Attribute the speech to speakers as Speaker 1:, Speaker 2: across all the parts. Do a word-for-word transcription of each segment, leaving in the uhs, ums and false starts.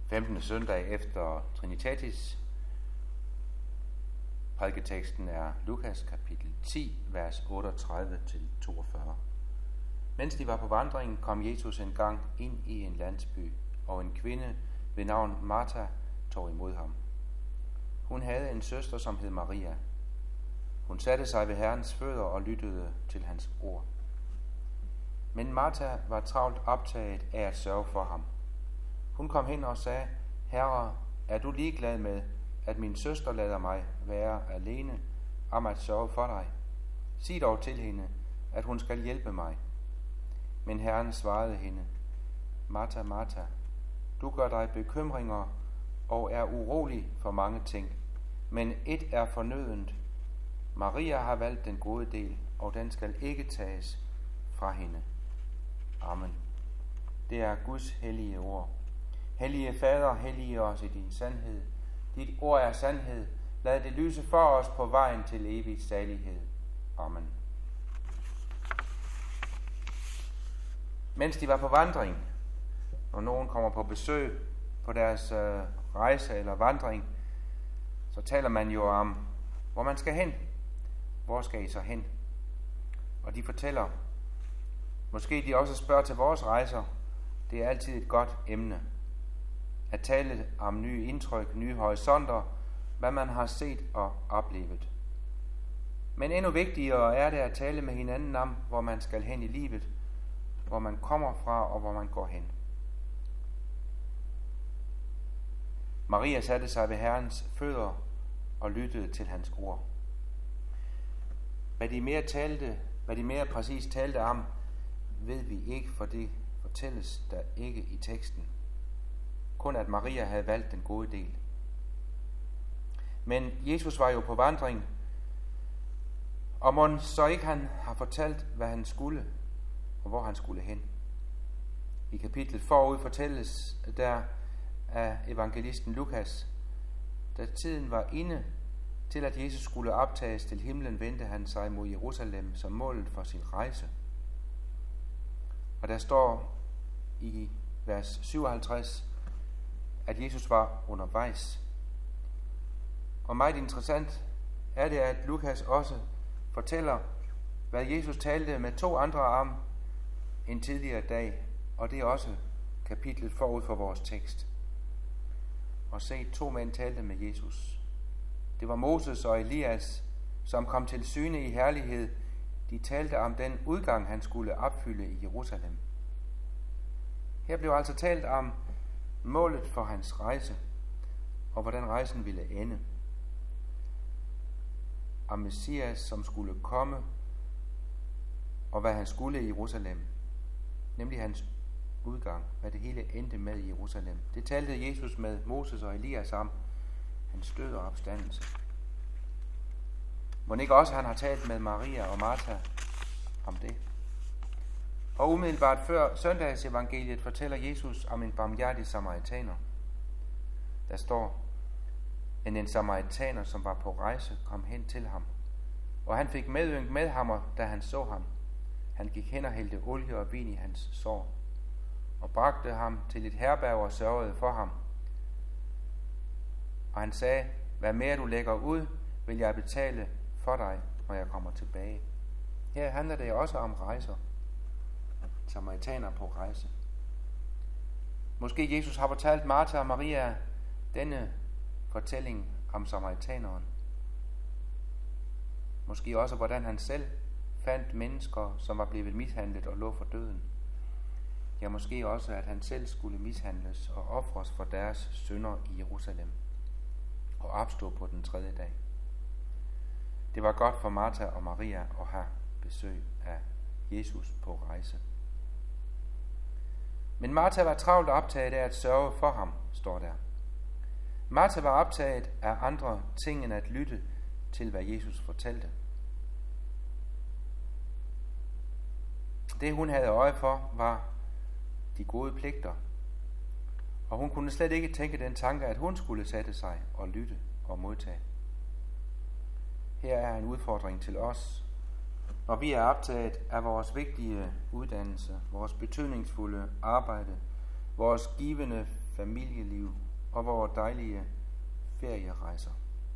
Speaker 1: femtende søndag efter Trinitatis. Prædiketeksten er Lukas kapitel ti, vers otteogtredive til toogfyrre. Mens de var på vandringen, kom Jesus en gang ind i en landsby, og en kvinde ved navn Martha tog imod ham. Hun havde en søster, som hed Maria. Hun satte sig ved Herrens fødder og lyttede til hans ord. Men Martha var travlt optaget af at sørge for ham. Hun kom hen og sagde, Herre, er du ligeglad med, at min søster lader mig være alene om at sørge for dig? Sig dog til hende, at hun skal hjælpe mig. Men Herren svarede hende, Martha, Martha, du gør dig bekymringer og er urolig for mange ting, men et er fornødent. Maria har valgt den gode del, og den skal ikke tages fra hende. Amen. Det er Guds hellige ord. Hellige Fader, hellige os i din sandhed. Dit ord er sandhed. Lad det lyse for os på vejen til evig salighed. Amen. Mens de var på vandring, når nogen kommer på besøg på deres øh, rejse eller vandring, så taler man jo om, hvor man skal hen. Hvor skal I så hen? Og de fortæller, måske de også spørger til vores rejser. Det er altid et godt emne. At tale om nye indtryk, nye horisonter, hvad man har set og oplevet. Men endnu vigtigere er det at tale med hinanden om, hvor man skal hen i livet, hvor man kommer fra og hvor man går hen. Maria satte sig ved Herrens fødder og lyttede til hans ord. Hvad de mere talte, hvad de mere præcis talte om, ved vi ikke, for det fortælles der ikke i teksten. Kun at Maria havde valgt den gode del. Men Jesus var jo på vandring, og mon så ikke han har fortalt, hvad han skulle, og hvor han skulle hen. I kapitlet forud fortælles der af evangelisten Lukas, da tiden var inde til, at Jesus skulle optages til himlen, vendte han sig mod Jerusalem som målet for sin rejse. Og der står i vers syvoghalvtreds, at Jesus var undervejs. Og meget interessant er det, at Lukas også fortæller, hvad Jesus talte med to andre om en tidligere dag, og det er også kapitlet forud for vores tekst. Og se, to mænd talte med Jesus. Det var Moses og Elias, som kom til syne i herlighed. De talte om den udgang, han skulle opfylde i Jerusalem. Her blev altså talt om målet for hans rejse, og hvordan rejsen ville ende. Om Messias, som skulle komme, og hvad han skulle i Jerusalem. Nemlig hans udgang, hvad det hele endte med i Jerusalem. Det talte Jesus med Moses og Elias om, hans død og opstandelse. Må ikke også han har talt med Maria og Martha om det? Og umiddelbart før søndags evangeliet fortæller Jesus om en barmhjertig samaritaner. Der står, at en samaritaner, som var på rejse, kom hen til ham. Og han fik medynk med ham, da han så ham. Han gik hen og hældte olie og vin i hans sår, og bragte ham til et herberg og sørgede for ham. Og han sagde, hvad mere du lægger ud, vil jeg betale for dig, når jeg kommer tilbage. Her handler det også om rejser. Samaritaner på rejse. Måske Jesus har fortalt Martha og Maria denne fortælling om samaritaneren. Måske også, hvordan han selv fandt mennesker, som var blevet mishandlet og lå for døden. Ja, måske også, at han selv skulle mishandles og ofres for deres synder i Jerusalem og opstå på den tredje dag. Det var godt for Martha og Maria at have besøg af Jesus på rejse. Men Martha var travlt optaget af at sørge for ham, står der. Martha var optaget af andre ting end at lytte til, hvad Jesus fortalte. Det hun havde øje for, var de gode pligter. Og hun kunne slet ikke tænke den tanke, at hun skulle sætte sig og lytte og modtage. Her er en udfordring til os, når vi er optaget af vores vigtige uddannelse, vores betydningsfulde arbejde, vores givende familieliv og vores dejlige ferierejser.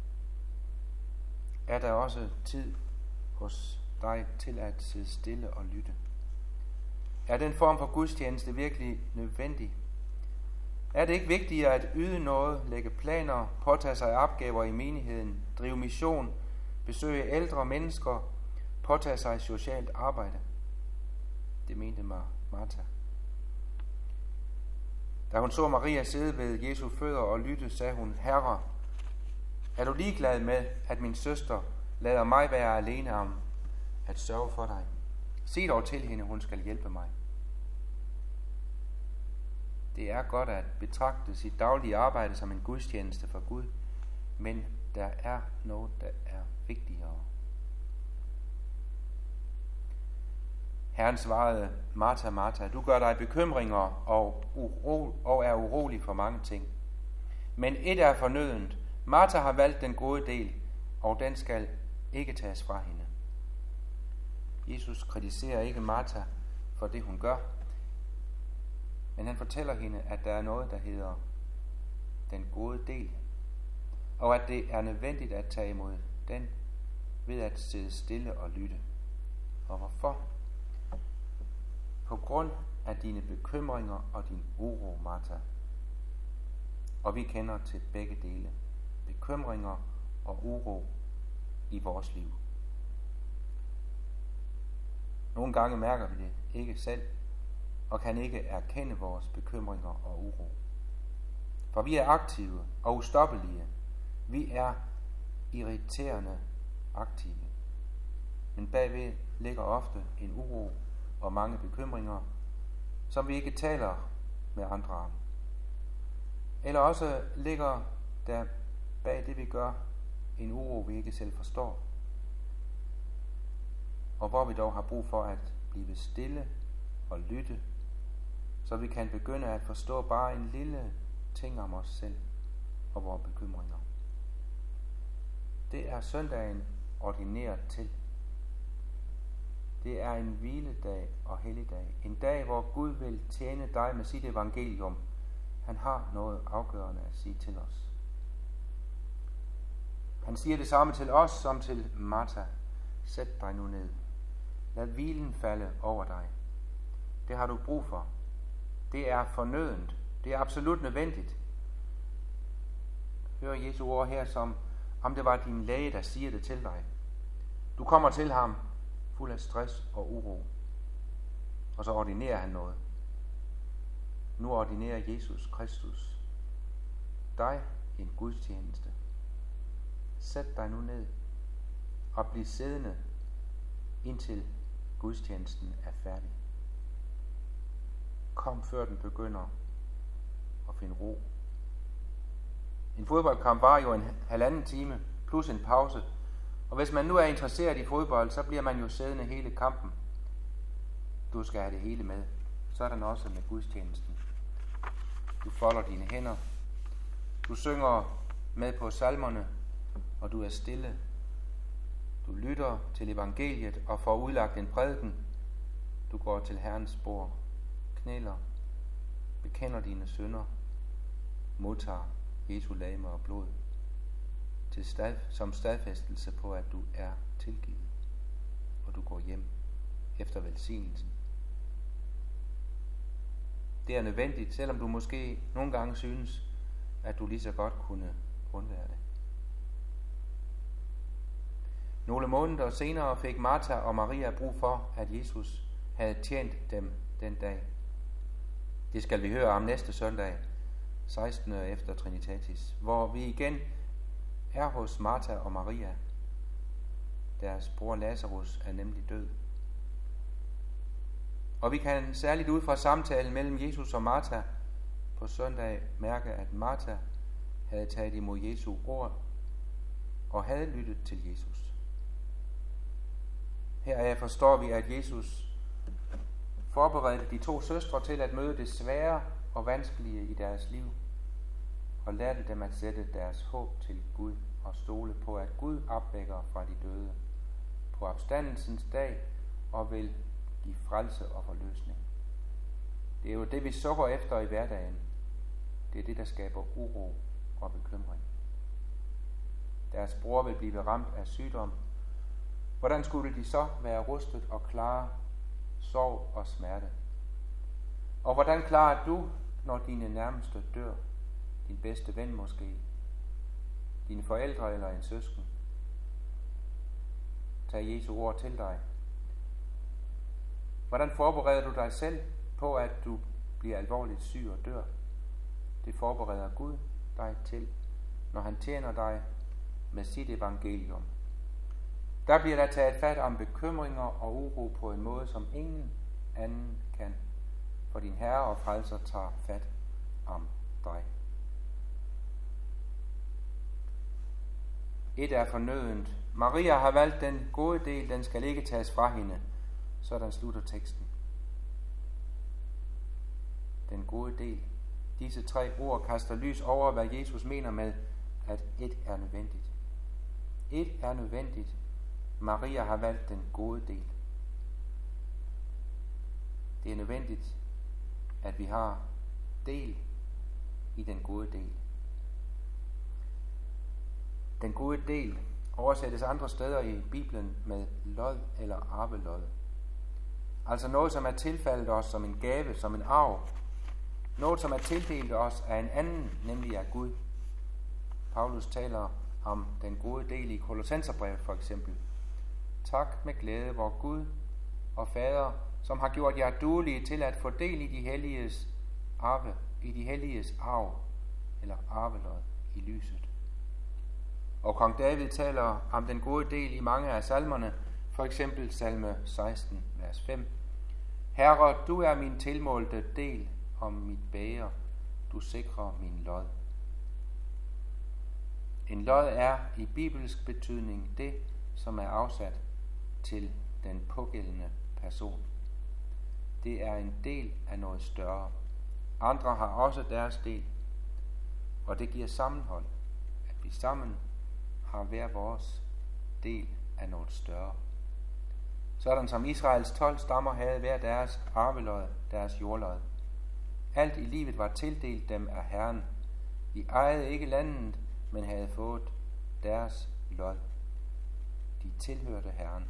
Speaker 1: Er der også tid hos dig til at sidde stille og lytte? Er den form for gudstjeneste virkelig nødvendig? Er det ikke vigtigere at yde noget, lægge planer, påtage sig opgaver i menigheden, drive mission, besøge ældre mennesker, påtage sig socialt arbejde? Det mente Martha. Da hun så Maria sidde ved Jesu fødder og lytte, sagde hun, Herre, er du ligeglad med, at min søster lader mig være alene om at sørge for dig? Sig dog til hende, hun skal hjælpe mig. Det er godt at betragte sit daglige arbejde som en gudstjeneste for Gud, men der er noget, der er vigtigere. Herren svarede, Martha, Martha, du gør dig bekymringer og, uro, og er urolig for mange ting. Men et er fornødent. Martha har valgt den gode del, og den skal ikke tages fra hende. Jesus kritiserer ikke Martha for det, hun gør, men han fortæller hende, at der er noget, der hedder den gode del, og at det er nødvendigt at tage imod den ved at sidde stille og lytte. Og hvorfor? På grund af dine bekymringer og din uro, Martha. Og vi kender til begge dele. Bekymringer og uro i vores liv. Nogle gange mærker vi det ikke selv, og kan ikke erkende vores bekymringer og uro. For vi er aktive og ustoppelige. Vi er irriterende aktive. Men bagved ligger ofte en uro og mange bekymringer, som vi ikke taler med andre om. Eller også ligger der bag det, vi gør, en uro, vi ikke selv forstår. Og hvor vi dog har brug for at blive stille og lytte, så vi kan begynde at forstå bare en lille ting om os selv og vores bekymringer. Det er søndagen ordineret til. Det er en hviledag og helligdag. En dag, hvor Gud vil tjene dig med sit evangelium. Han har noget afgørende at sige til os. Han siger det samme til os som til Martha. Sæt dig nu ned. Lad hvilen falde over dig. Det har du brug for. Det er fornødent. Det er absolut nødvendigt. Hør Jesu ord her, som om det var din læge, der siger det til dig. Du kommer til ham fuld af stress og uro. Og så ordinerer han noget. Nu ordinerer Jesus Kristus dig en gudstjeneste. Sæt dig nu ned og bliv siddende, indtil gudstjenesten er færdig. Kom før den begynder, og find ro. En fodboldkamp var jo en halvanden time plus en pause. Og hvis man nu er interesseret i fodbold, så bliver man jo siddende hele kampen. Du skal have det hele med. Sådan også med gudstjenesten. Du folder dine hænder. Du synger med på salmerne, og du er stille. Du lytter til evangeliet og får udlagt en prædiken. Du går til Herrens bord, knæler, bekender dine synder, modtager Jesu legeme og blod til stad, som stadfæstelse på, at du er tilgivet, og du går hjem efter velsignelsen. Det er nødvendigt, selvom du måske nogle gange synes, at du lige så godt kunne undvære det. Nogle måneder senere fik Martha og Maria brug for, at Jesus havde tjent dem den dag. Det skal vi høre om næste søndag, sekstende efter Trinitatis, hvor vi igen er hos Martha og Maria. Deres bror Lazarus er nemlig død. Og vi kan særligt ud fra samtalen mellem Jesus og Martha på søndag mærke, at Martha havde taget imod Jesu ord og havde lyttet til Jesus. Heraf forstår vi, at Jesus forberedte de to søstre til at møde det svære og vanskelige i deres liv, og lærte dem at sætte deres håb til Gud og stole på, at Gud opvækker fra de døde på opstandelsens dag og vil give frelse og forløsning. Det er jo det, vi sukker efter i hverdagen. Det er det, der skaber uro og bekymring. Deres bror vil blive ramt af sygdom. Hvordan skulle de så være rustet og klare sorg og smerte? Og hvordan klarer du, når dine nærmeste dør? Din bedste ven måske? Dine forældre eller en søsken? Tag Jesu ord til dig. Hvordan forbereder du dig selv på, at du bliver alvorligt syg og dør? Det forbereder Gud dig til, når han tjener dig med sit evangelium. Der bliver der taget fat om bekymringer og uro på en måde, som ingen anden kan. For din Herre og Frelser tager fat om dig. Et er fornødent. Maria har valgt den gode del, den skal ikke tages fra hende. Sådan slutter teksten. Den gode del. Disse tre ord kaster lys over, hvad Jesus mener med, at et er nødvendigt. Et er nødvendigt. Maria har valgt den gode del. Det er nødvendigt, at vi har del i den gode del. Den gode del oversættes andre steder i Bibelen med lod eller arvelod. Altså noget, som er tilfaldet os som en gave, som en arv. Noget, som er tildelt os af en anden, nemlig af Gud. Paulus taler om den gode del i Kolossenserbrevet for eksempel. Tak med glæde, vor Gud og Fader, som har gjort jer duelige til at få del i de helliges arve, i de helliges arv, eller arvelod i lyset. Og kong David taler om den gode del i mange af salmerne, for eksempel salme seksten, vers fem. Herre, du er min tilmålte del om mit bæger, du sikrer min lod. En lod er i bibelsk betydning det, som er afsat til den pågældende person. Det er en del af noget større. Andre har også deres del, og det giver sammenhold, at vi sammen har hver vores del af noget større. Sådan som Israels tolv stammer havde hver deres arvelod, deres jordlod. Alt i livet var tildelt dem af Herren. De ejede ikke landet, men havde fået deres lod. De tilhørte Herren.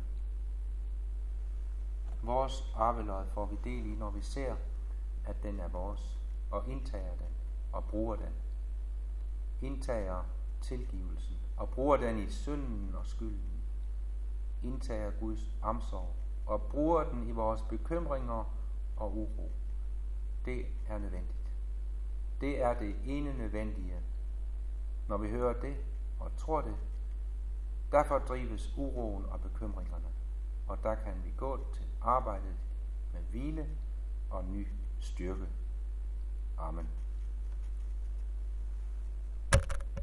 Speaker 1: Vores arvelod får vi del i, når vi ser, at den er vores, og indtager den og bruger den. Indtager tilgivelsen og bruger den i synden og skylden. Indtager Guds omsorg og bruger den i vores bekymringer og uro. Det er nødvendigt. Det er det ene nødvendige. Når vi hører det og tror det, der fordrives uroen og bekymringerne, og der kan vi gå til arbejdet med hvile og ny styrke. Amen.